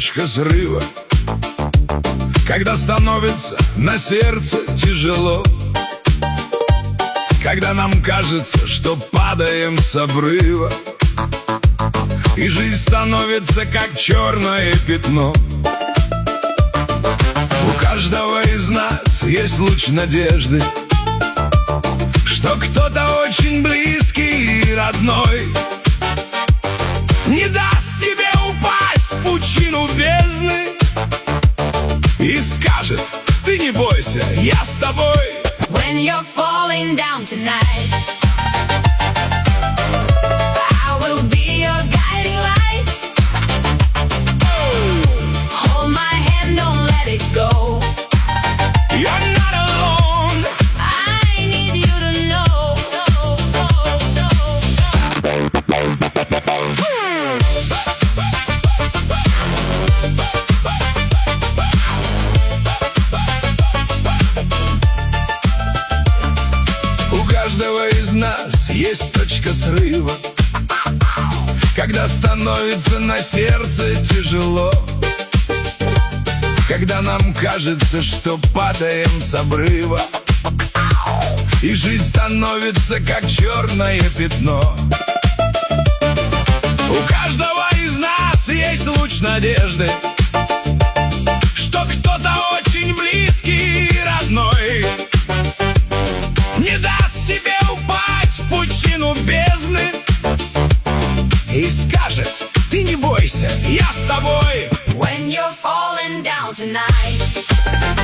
точка срыва, когда становится на сердце тяжело, когда нам кажется, что падаем с обрыва, и жизнь становится как черное пятно. У каждого из нас есть луч надежды, что кто-то очень близкий и родной не даст тебе упасть в пучину бездны и скажет: ты не бойся, я с тобой. When you're falling down tonight, I will be your guiding light. Hold my hand, don't let it go. You're not alone. I need you to know. У каждого из нас есть точка срыва, когда становится на сердце тяжело, когда нам кажется, что падаем с обрыва, и жизнь становится как черное пятно. У каждого из нас есть луч надежды, что кто-то очень близкий и родной не даст тебе упасть в пучину бездны и скажет: ты не бойся, я с тобой. When you're falling down tonight,